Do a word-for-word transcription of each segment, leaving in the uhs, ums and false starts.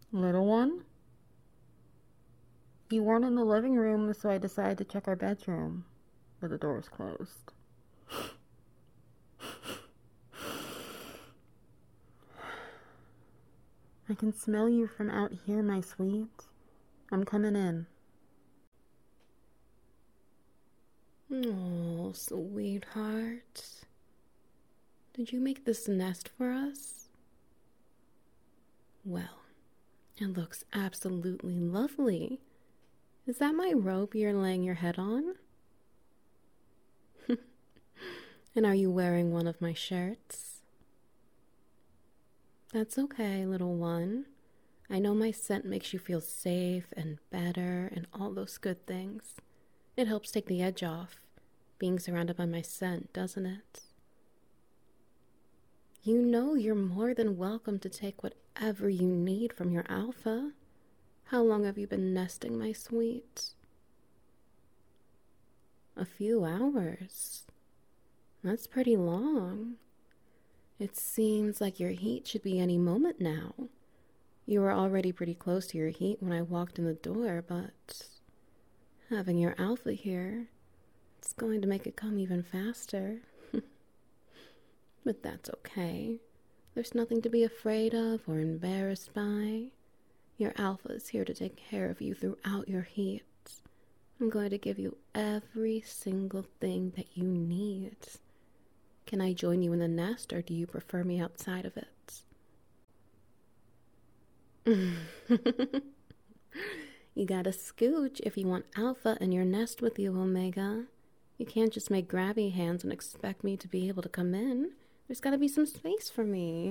Little one? You weren't in the living room, so I decided to check our bedroom, but the door was closed. I can smell you from out here, my sweet. I'm coming in. Oh, sweetheart. Did you make this nest for us? Well, it looks absolutely lovely. Is that my robe you're laying your head on? And are you wearing one of my shirts? That's okay, little one. I know my scent makes you feel safe and better and all those good things. It helps take the edge off, being surrounded by my scent, doesn't it? You know you're more than welcome to take whatever you need from your alpha. How long have you been nesting, my sweet? A few hours. That's pretty long. It seems like your heat should be any moment now. You were already pretty close to your heat when I walked in the door, but having your alpha here, it's going to make it come even faster. But that's okay. There's nothing to be afraid of or embarrassed by. Your alpha is here to take care of you throughout your heat. I'm going to give you every single thing that you need. Can I join you in the nest, or do you prefer me outside of it? You gotta scooch if you want alpha in your nest with you, Omega. You can't just make grabby hands and expect me to be able to come in. There's gotta be some space for me.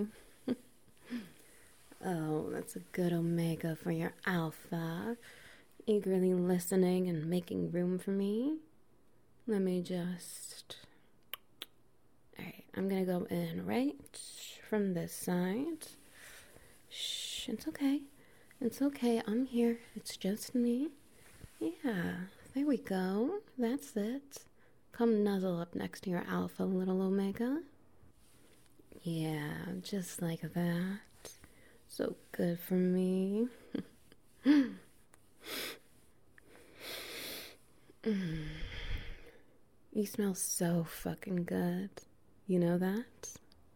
Oh, that's a good Omega for your alpha. Eagerly listening and making room for me. Let me just... Alright, I'm gonna go in right from this side. Shh, it's okay. It's okay, I'm here. It's just me. Yeah, there we go. That's it. Come nuzzle up next to your alpha, little Omega. Yeah, just like that. So good for me. You smell so fucking good. You know that?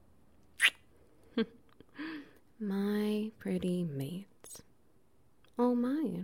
My pretty mate. All mine.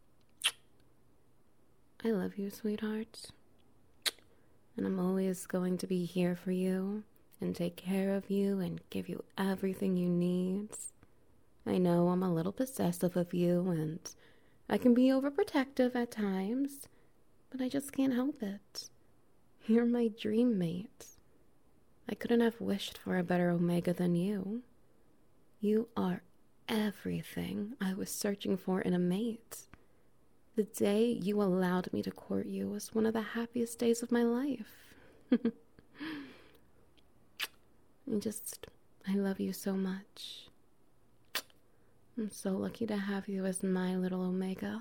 I love you, sweetheart. And I'm always going to be here for you and take care of you and give you everything you need. I know I'm a little possessive of you and I can be overprotective at times, but I just can't help it. You're my dream mate. I couldn't have wished for a better Omega than you. You are everything I was searching for in a mate. The day you allowed me to court you was one of the happiest days of my life. I just, I love you so much. I'm so lucky to have you as my little Omega.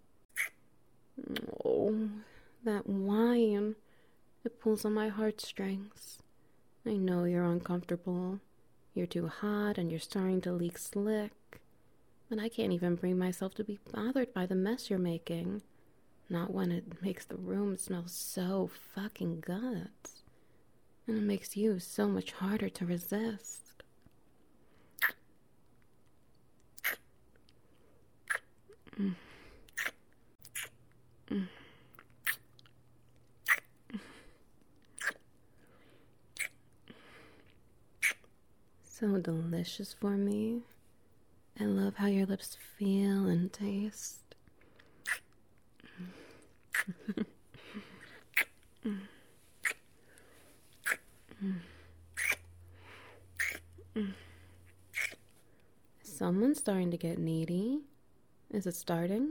Oh, that wine. It pulls on my heartstrings. I know you're uncomfortable. You're too hot and you're starting to leak slick. But I can't even bring myself to be bothered by the mess you're making. Not when it makes the room smell so fucking good. And it makes you so much harder to resist. Mm. Mm. So delicious for me. I love how your lips feel and taste. Mm. Mm. Mm. Someone's starting to get needy. Is it starting?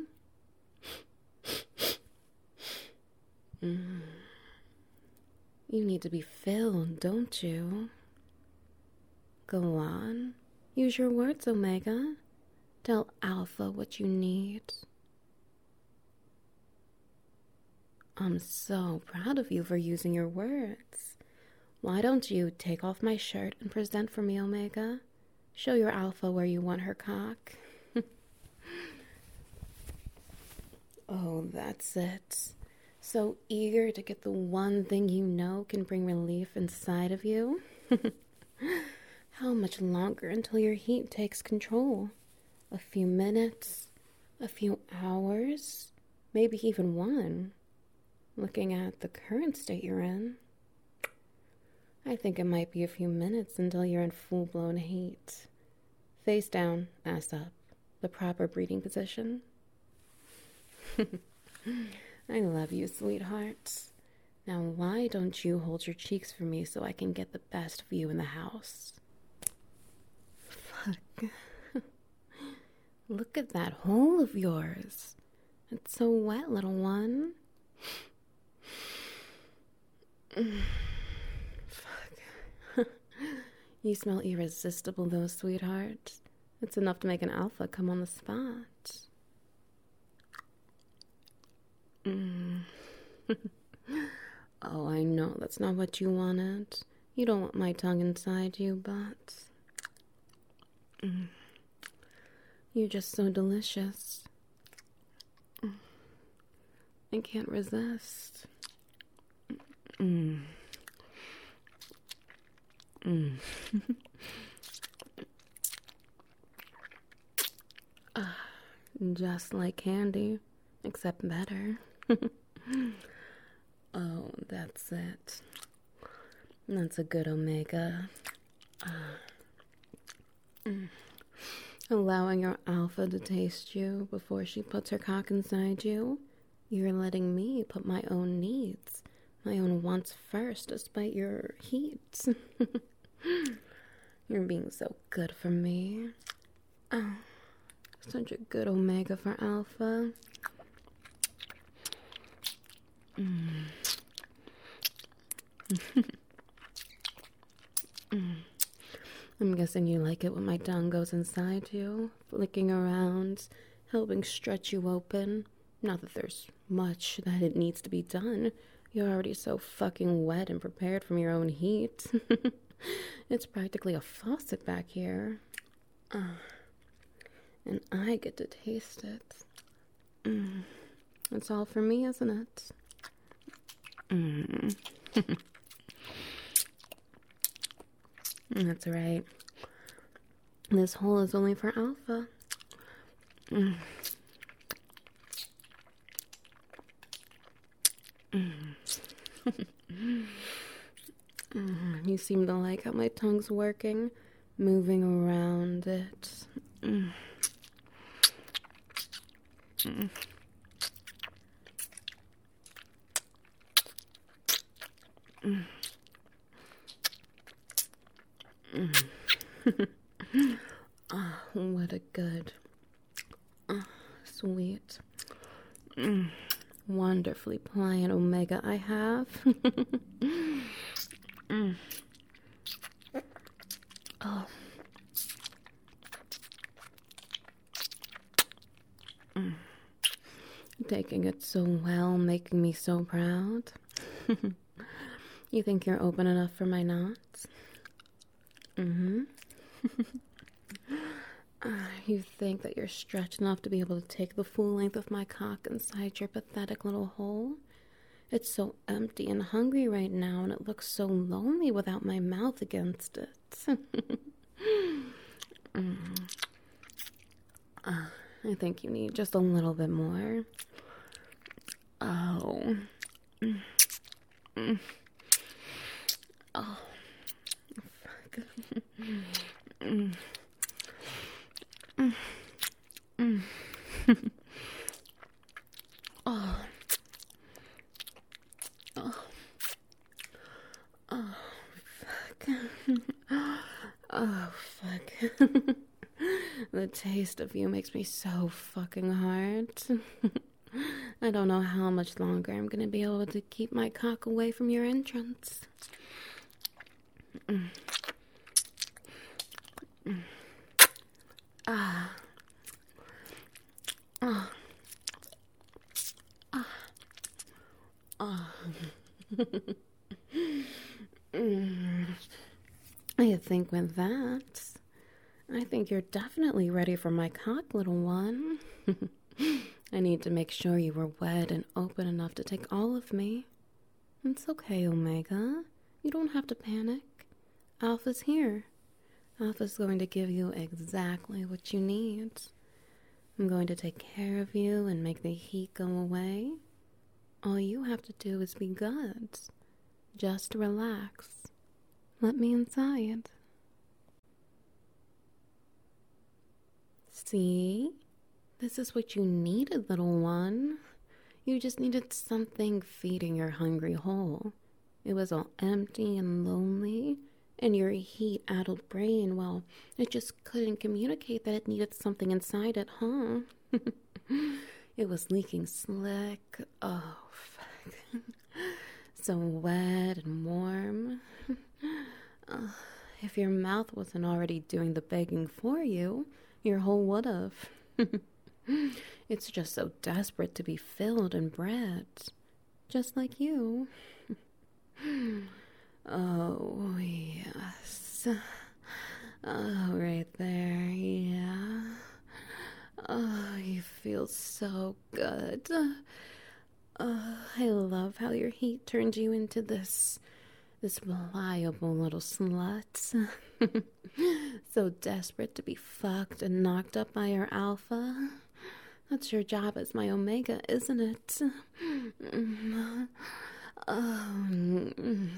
Mm. You need to be filled, don't you? Go on. Use your words, Omega. Tell Alpha what you need. I'm so proud of you for using your words. Why don't you take off my shirt and present for me, Omega? Show your Alpha where you want her cock. Oh, that's it. So eager to get the one thing you know can bring relief inside of you? How much longer until your heat takes control? A few minutes? A few hours? Maybe even one? Looking at the current state you're in, I think it might be a few minutes until you're in full-blown heat. Face down, ass up. The proper breathing position. I love you, sweetheart. Now why don't you hold your cheeks for me so I can get the best view in the house? Fuck. Look at that hole of yours. It's so wet, little one. Fuck. You smell irresistible though, sweetheart. It's enough to make an alpha come on the spot. Mm. Oh, I know that's not what you wanted. You don't want my tongue inside you, but... Mm. You're just so delicious. I can't resist. Mm. Mm. uh, just like candy, except better. Oh, that's it. That's a good omega. Uh, mm. Allowing your alpha to taste you before she puts her cock inside you. You're letting me put my own needs, my own wants first, despite your heat. You're being so good for me. Oh, such a good omega for alpha. Mm. mm. I'm guessing you like it when my tongue goes inside you, flicking around, helping stretch you open. Not that there's much that it needs to be done. You're already so fucking wet and prepared from your own heat. It's practically a faucet back here. Uh, and I get to taste it. Mm. It's all for me, isn't it? Mm. That's right. This hole is only for alpha. Mm. Mm. Mm. You seem to like how my tongue's working, moving around it. Mm. Mm. Mm. Mm. Oh, what a good, oh, sweet, mm, wonderfully pliant omega I have. mm. Oh. Mm. Taking it so well, making me so proud. You think you're open enough for my knots? Mm-hmm. uh, you think that you're stretched enough to be able to take the full length of my cock inside your pathetic little hole? It's so empty and hungry right now, and it looks so lonely without my mouth against it. mm. uh, I think you need just a little bit more. Oh. Mm. Mm. Oh. Fuck. mm. Mm. Mm. oh. Oh. Oh, fuck. oh, fuck. The taste of you makes me so fucking hard. I don't know how much longer I'm gonna be able to keep my cock away from your entrance. Mm. Mm. Ah. Ah. Ah. Ah. mm. I think with that, I think you're definitely ready for my cock, little one. I need to make sure you were wed and open enough to take all of me. It's okay, Omega. You don't have to panic. Alpha's here. Alpha's going to give you exactly what you need. I'm going to take care of you and make the heat go away. All you have to do is be good. Just relax. Let me inside. See? This is what you needed, little one. You just needed something feeding your hungry hole. It was all empty and lonely, and your heat-addled brain, well, it just couldn't communicate that it needed something inside it, huh? It was leaking slick. Oh, fuck. So wet and warm. Uh, if your mouth wasn't already doing the begging for you, your hole would have. It's just so desperate to be filled and bred, just like you. Oh, yes. Oh, right there, yeah. Oh, you feel so good. Oh, I love how your heat turned you into this, this pliable little slut. So desperate to be fucked and knocked up by your alpha. That's your job as my Omega, isn't it? Oh,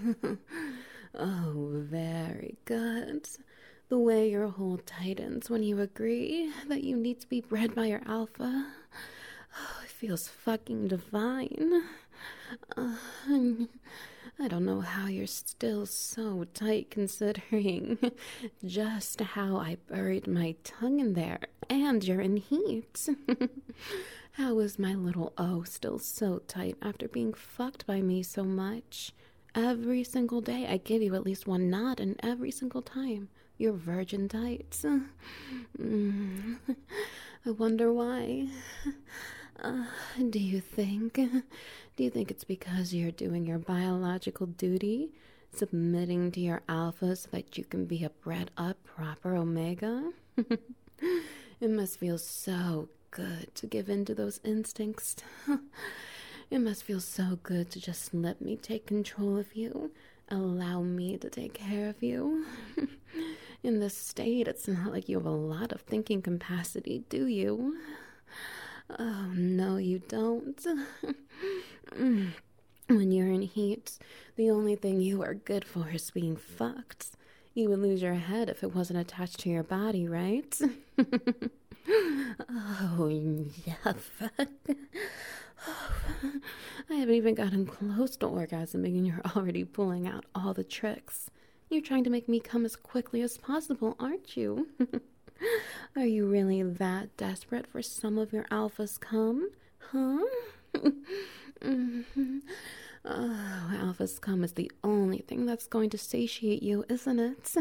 oh, very good. The way your hole tightens when you agree that you need to be bred by your alpha. Oh, it feels fucking divine. Uh, I don't know how you're still so tight considering just how I buried my tongue in there and you're in heat. How is my little O still so tight after being fucked by me so much? Every single day I give you at least one nod, and every single time you're virgin tight. Mm. I wonder why. Uh, do you think? Do you think it's because you're doing your biological duty, submitting to your alpha so that you can be a bred up proper Omega? It must feel so good to give in to those instincts. It must feel so good to just let me take control of you, allow me to take care of you. In this state, it's not like you have a lot of thinking capacity, do you? Oh, no, you don't. When you're in heat, the only thing you are good for is being fucked. You would lose your head if it wasn't attached to your body, right? Oh, yeah, fuck. I haven't even gotten close to orgasming and you're already pulling out all the tricks. You're trying to make me come as quickly as possible, aren't you? Are you really that desperate for some of your alpha's cum? Huh? Mm-hmm. Oh, alpha's cum is the only thing that's going to satiate you, isn't it?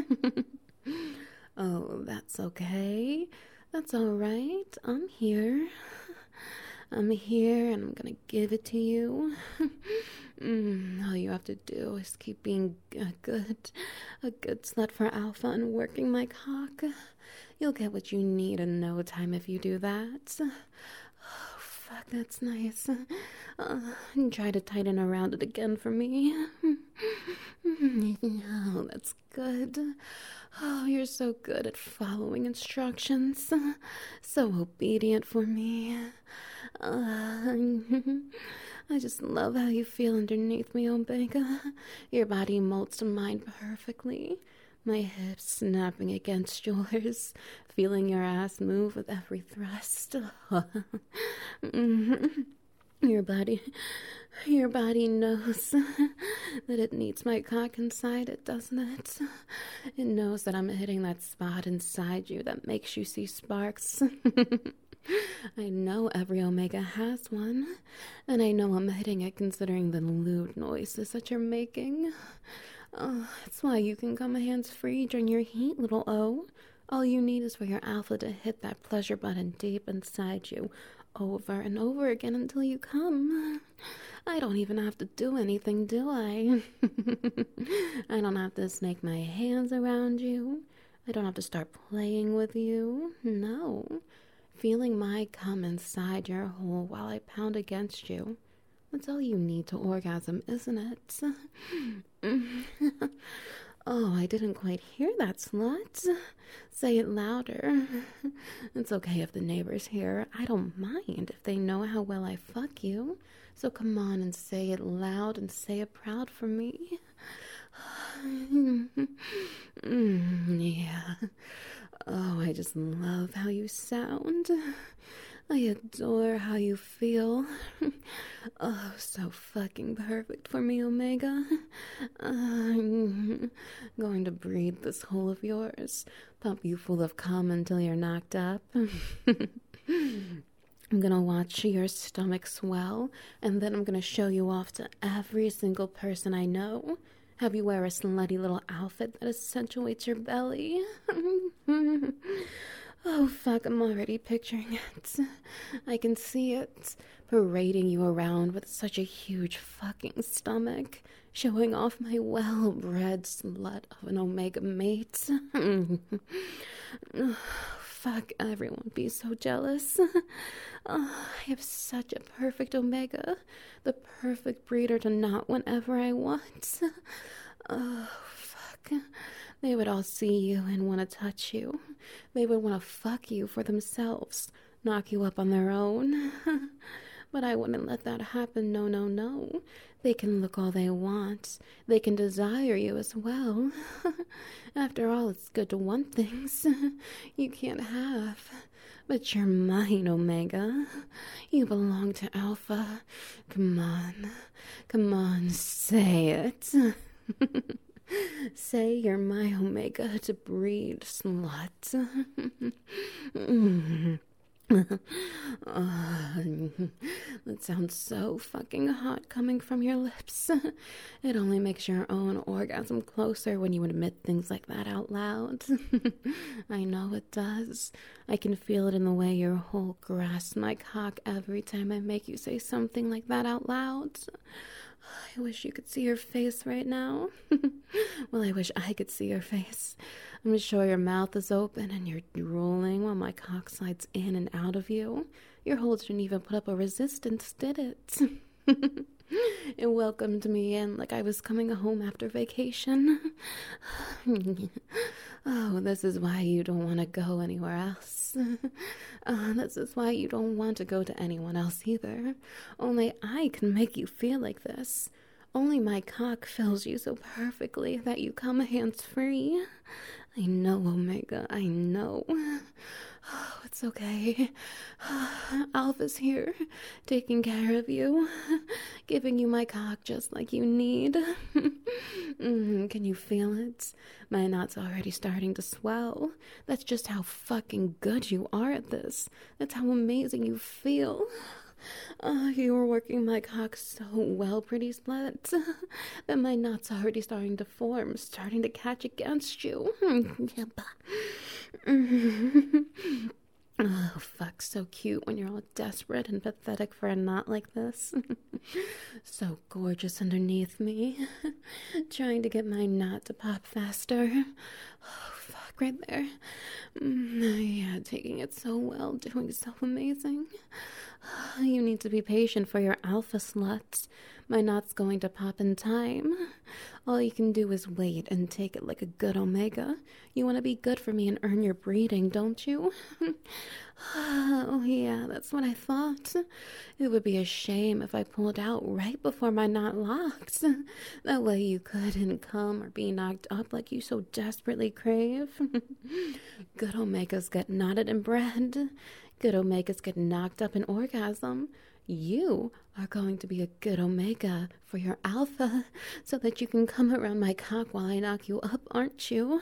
Oh, that's okay. That's all right. I'm here. I'm here and I'm gonna give it to you. Mm, all you have to do is keep being a good, a good slut for alpha and working my cock. You'll get what you need in no time if you do that. Oh, fuck, that's nice. Uh, and try to tighten around it again for me. Oh, that's good. Oh, you're so good at following instructions. So obedient for me. Uh, I just love how you feel underneath me, Omega. Your body molds to mine perfectly. My hips snapping against yours, feeling your ass move with every thrust. Your body, your body knows that it needs my cock inside it, doesn't it? It knows that I'm hitting that spot inside you that makes you see sparks. I know every Omega has one, and I know I'm hitting it considering the lewd noises that you're making. Oh, that's why you can come hands-free during your heat, little O. All you need is for your alpha to hit that pleasure button deep inside you over and over again until you come. I don't even have to do anything, do I? I don't have to snake my hands around you. I don't have to start playing with you. No. feeling my cum inside your hole while I pound against you. That's all you need to orgasm, isn't it? Oh, I didn't quite hear that, slut. Say it louder. It's okay if the neighbors hear. I don't mind if they know how well I fuck you. So come on and say it loud and say it proud for me. Mm, yeah. Oh, I just love how you sound. I adore how you feel. Oh, so fucking perfect for me, Omega. I'm going to breathe this hole of yours, pump you full of cum until you're knocked up. I'm gonna watch your stomach swell, and then I'm gonna show you off to every single person I know. Have you wear a slutty little outfit that accentuates your belly. Oh, fuck, I'm already picturing it. I can see it. Parading you around with such a huge fucking stomach. Showing off my well-bred slut of an Omega mate. Oh, fuck, everyone would be so jealous. Oh, I have such a perfect Omega. The perfect breeder to knot whenever I want. Oh, fuck. They would all see you and want to touch you. They would want to fuck you for themselves, knock you up on their own. But I wouldn't let that happen, no, no, no. They can look all they want. They can desire you as well. After all, it's good to want things you can't have. But you're mine, Omega. You belong to Alpha. Come on. Come on, say it. Say you're my Omega to breed, slut. Oh, that sounds so fucking hot coming from your lips. It only makes your own orgasm closer when you admit things like that out loud. I know it does. I can feel it in the way your whole grasps my cock every time I make you say something like that out loud. I wish you could see your face right now. Well, I wish I could see your face. I'm sure your mouth is open and you're drooling while my cock slides in and out of you. Your hole didn't even put up a resistance, did it? It welcomed me in like I was coming home after vacation. Oh, this is why you don't want to go anywhere else. Uh, this is why you don't want to go to anyone else either. Only I can make you feel like this. Only my cock fills you so perfectly that you come hands-free. I know, Omega, I know. Oh, it's okay. Alpha's here, taking care of you, giving you my cock just like you need. Mm, can you feel it? My knot's already starting to swell. That's just how fucking good you are at this. That's how amazing you feel. Oh, you were working my cock so well, pretty slut, that my knot's already starting to form, starting to catch against you. Oh, fuck, so cute when you're all desperate and pathetic for a knot like this. So gorgeous underneath me, trying to get my knot to pop faster. Oh, fuck, right there. Mm, yeah, taking it so well, doing so amazing. You need to be patient for your alpha sluts. My knot's going to pop in time. All you can do is wait and take it like a good Omega. You want to be good for me and earn your breeding, don't you? Oh, yeah, that's what I thought. It would be a shame if I pulled out right before my knot locked. That way you couldn't come or be knocked up like you so desperately crave. Good Omegas get knotted and bred. Good Omegas get knocked up in orgasm. You are going to be a good Omega for your alpha so that you can come around my cock while I knock you up, aren't you?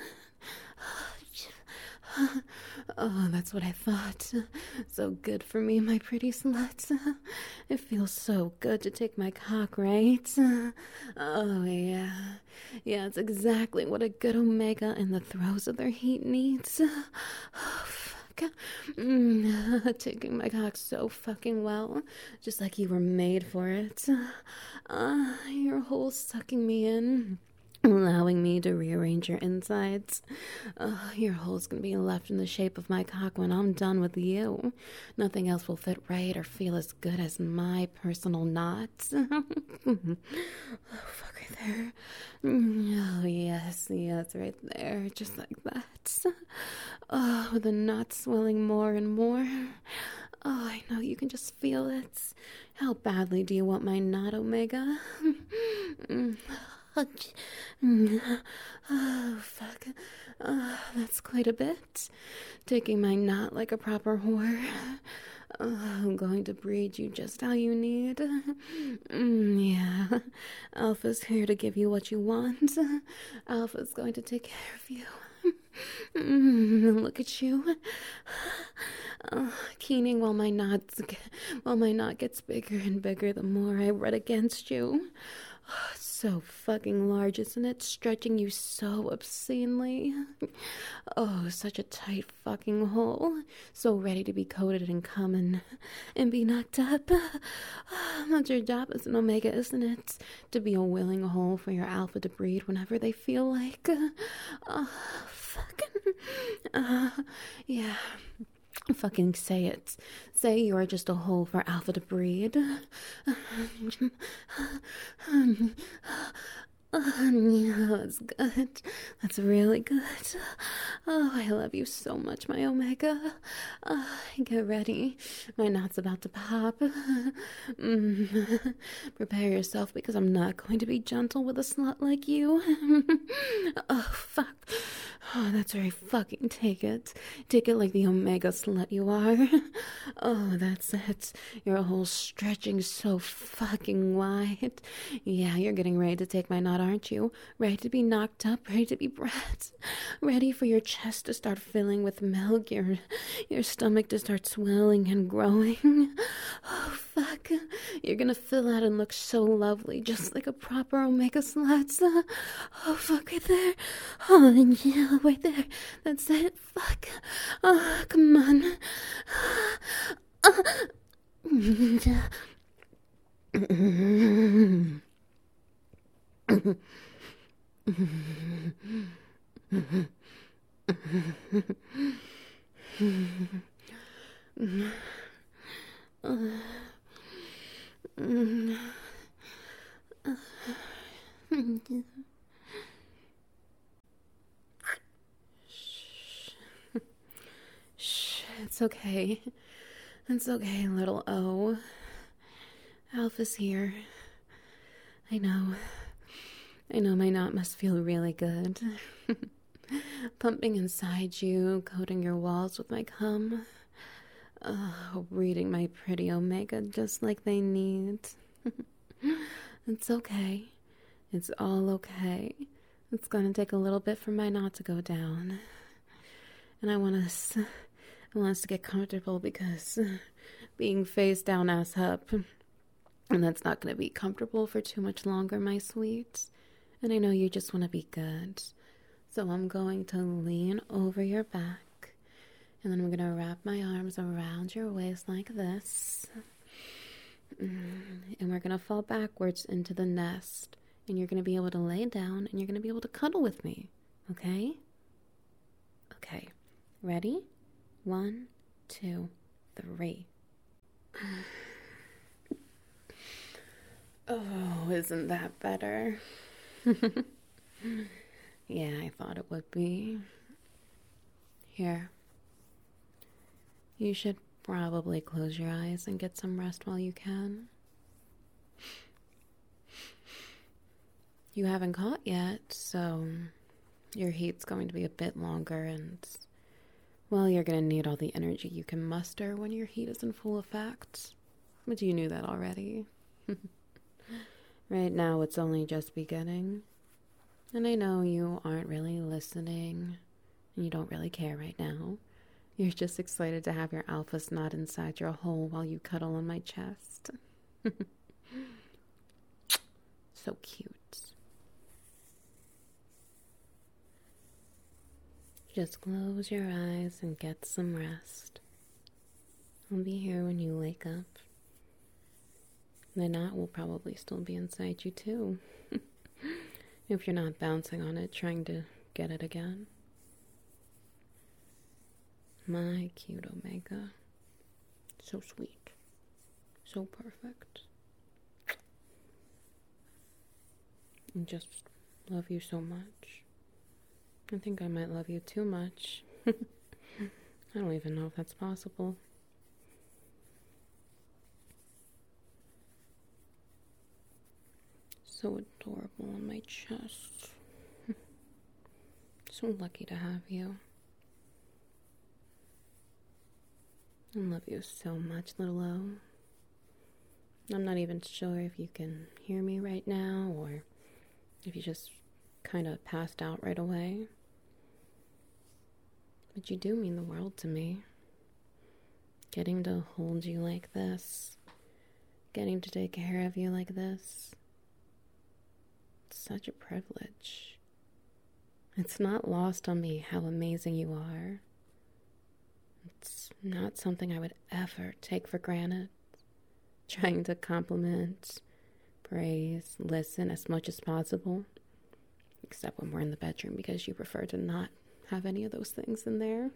Oh, that's what I thought. So good for me, my pretty slut. It feels so good to take my cock, right? Oh, yeah. Yeah, it's exactly what a good Omega in the throes of their heat needs. Oh, fuck. Mm, taking my cock so fucking well, just like you were made for it. Uh, your hole sucking me in. allowing me to rearrange your insides. Uh, your hole's gonna be left in the shape of my cock when I'm done with you. Nothing else will fit right or feel as good as my personal knots. Oh, fuck right there. Oh, yes, yes, right there, just like that. Oh, with the knots swelling more and more. Oh, I know you can just feel it. How badly do you want my knot, Omega? Oh, fuck. Uh, that's quite a bit. Taking my knot like a proper whore. Uh, I'm going to breed you just how you need. Mm, yeah. Alpha's here to give you what you want. Alpha's going to take care of you. Mm, look at you. Uh, keening while my knots, while my knot gets bigger and bigger the more I rub against you. Oh, so fucking large, isn't it? Stretching you so obscenely. Oh, such a tight fucking hole. So ready to be coated and come and, and be knocked up. That's your job as an Omega, isn't it? To be a willing hole for your alpha to breed whenever they feel like. Oh, fucking. Uh, yeah. Fucking say it. Say you are just a hole for Alpha to breed. Yeah, that's good. That's really good. Oh, I love you so much, my Omega. Uh, get ready. My knot's about to pop. Mm. Prepare yourself because I'm not going to be gentle with a slut like you. Oh, fuck. Oh, that's right. Fucking take it. Take it like the Omega slut you are. Oh, that's it. Your whole stretching so fucking wide. Yeah, you're getting ready to take my knot, aren't you? Ready to be knocked up, ready to be bred. Ready for your chest to start filling with milk, your, your stomach to start swelling and growing. Oh, fuck. You're gonna fill out and look so lovely, just like a proper Omega slut. Oh, fuck, right there. Oh, yeah, right there. That's it. Fuck. Oh, come on. Shh, it's okay. It's okay, little O. Alpha's here. I know. I know my knot must feel really good. Pumping inside you, coating your walls with my cum. Oh, breeding my pretty Omega just like they need. It's okay. It's all okay. It's gonna take a little bit for my knot to go down. And I want us, I want us to get comfortable because being face down, ass up, and that's not gonna be comfortable for too much longer, my sweet. And I know you just want to be good. So I'm going to lean over your back. And then I'm going to wrap my arms around your waist like this. And we're going to fall backwards into the nest. And you're going to be able to lay down and you're going to be able to cuddle with me. Okay? Okay. Ready? One, two, three. Oh, isn't that better? Yeah, I thought it would be. Here. You should probably close your eyes and get some rest while you can. You haven't caught yet, so your heat's going to be a bit longer and, well, you're going to need all the energy you can muster when your heat is in full effect. But you knew that already. Right now, it's only just beginning. And I know you aren't really listening, and you don't really care right now. You're just excited to have your alpha snot inside your hole while you cuddle on my chest. So cute. Just close your eyes and get some rest. I'll be here when you wake up. The knot will probably still be inside you too. If you're not bouncing on it, trying to get it again. My cute Omega. So sweet. So perfect. I just love you so much. I think I might love you too much. I don't even know if that's possible. So adorable on my chest. So lucky to have you. I love you so much, little O. I'm not even sure if you can hear me right now or if you just kind of passed out right away. But you do mean the world to me. Getting to hold you like this, getting to take care of you like this, it's such a privilege. It's not lost on me how amazing you are. It's not something I would ever take for granted. Trying to compliment, praise, listen as much as possible. Except when we're in the bedroom because you prefer to not have any of those things in there.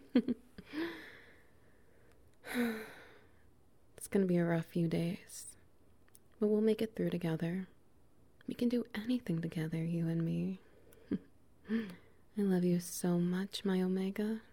It's gonna be a rough few days. But we'll make it through together. We can do anything together, you and me. I love you so much, my Omega.